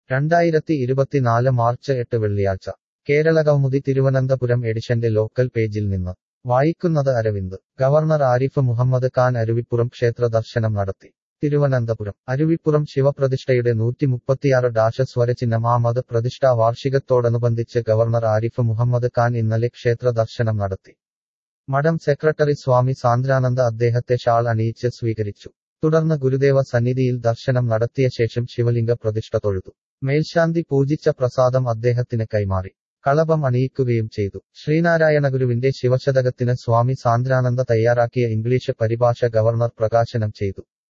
2024 March 8 വെള്ളിയാഴ്ച കേരളകൗമുദി തിരുവനന്തപുരം എഡിഷന്റെ local പേജിൽ നിന്ന് വായിക്കുന്നത് അരവിന്ദ്. ഗവർണർ ആരിഫ് മുഹമ്മദ് ഖാൻ അരുവിപ്പുറം ക്ഷേത്ര ദർശനം നടത്തി. തിരുവനന്തപുരം അരുവിപ്പുറം ശിവപ്രതിഷ്ഠയുടെ 136 സ്വരചിഹ്നം ആമത് പ്രതിഷ്ഠാ വാർഷികത്തോടനുബന്ധിച്ച് ഗവർണർ ആരിഫ് മുഹമ്മദ് ഖാൻ ഇന്നലെ ക്ഷേത്ര ദർശനം നടത്തി. മഠം സെക്രട്ടറി സ്വാമി സാന്ദ്രാനന്ദ അദ്ദേഹത്തെ ഷാൾ അണിയിച്ച് സ്വീകരിച്ചു. തുടർന്ന് ഗുരുദേവ സന്നിധിയിൽ ദർശനം നടത്തിയ ശേഷം ശിവലിംഗ പ്രതിഷ്ഠ തൊഴുതു. മേൽശാന്തി പൂജിച്ച പ്രസാദം അദ്ദേഹത്തിന് കൈമാറി. കളഭം അണിയിക്കുകയും ചെയ്തു. ശ്രീനാരായണഗുരുവിന്റെ ശിവശതകത്തിന് സ്വാമി സാന്ദ്രാനന്ദ തയ്യാറാക്കിയ ഇംഗ്ലീഷ് പരിഭാഷ ഗവർണർ പ്രകാശനം ചെയ്തു.